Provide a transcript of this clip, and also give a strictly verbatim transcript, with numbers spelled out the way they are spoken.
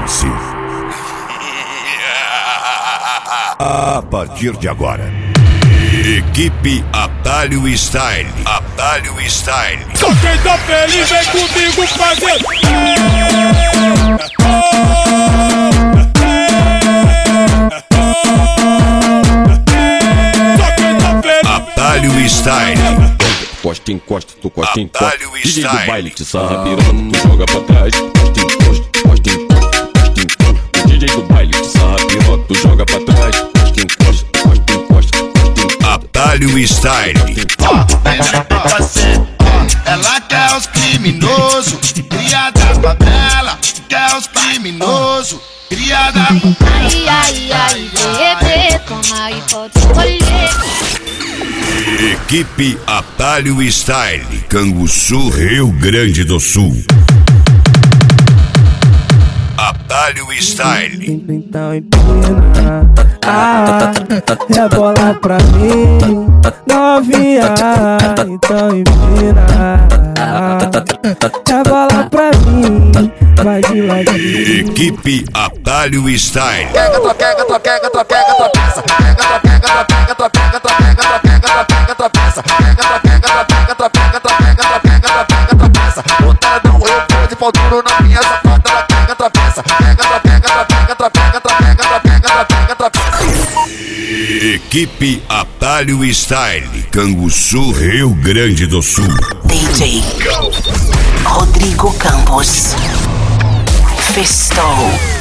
Dance. A partir de agora, equipe Atalho Style. Atalho Style. Só quem tá feliz vem comigo fazer. Só quem tá feliz. Atalho Style. Costa, encosta, tu costa, encosta. Atalho D J do Style. baile te sarra piroca, tu joga pra trás. Costa, encosta, costa, encosta, costa, encosta. O D J do baile te sarra piroca, tu joga pra trás. Costa, encosta, costa, encosta, costa, encosta. Atalho Style. Ela quer os criminosos, cria da favela, quer os criminosos, cria da... Ai, ai, ai, bebê, toma e pode escolher. Equipe Atalho Style. Canguçu, Rio Grande do Sul. Atalho Style. Então empina, ah, rebola pra mim, novinha. Então empina, ah, rebola pra mim, vai de ladinho. Equipe Atalho Style. Pega, tua pega, tua pega, tua pega, tua peça. Pega, tua pega, tua pega, tua pega, tua pega, tua pega, tua pega, tua peça. Pega, tua pega, tua pega, tua pega, tua pega, tua pega, tua pega, tua peça. Botadão, eu vou de pau duro na minha safada, ela pega tua peça. Pega, tua pega, tua pega, tua pega, tua pega, tua pega, tua pega, tua peça. Equipe Atalho Style. Canguçu, Rio Grande do Sul. D J Rodrigo Campos. Festou.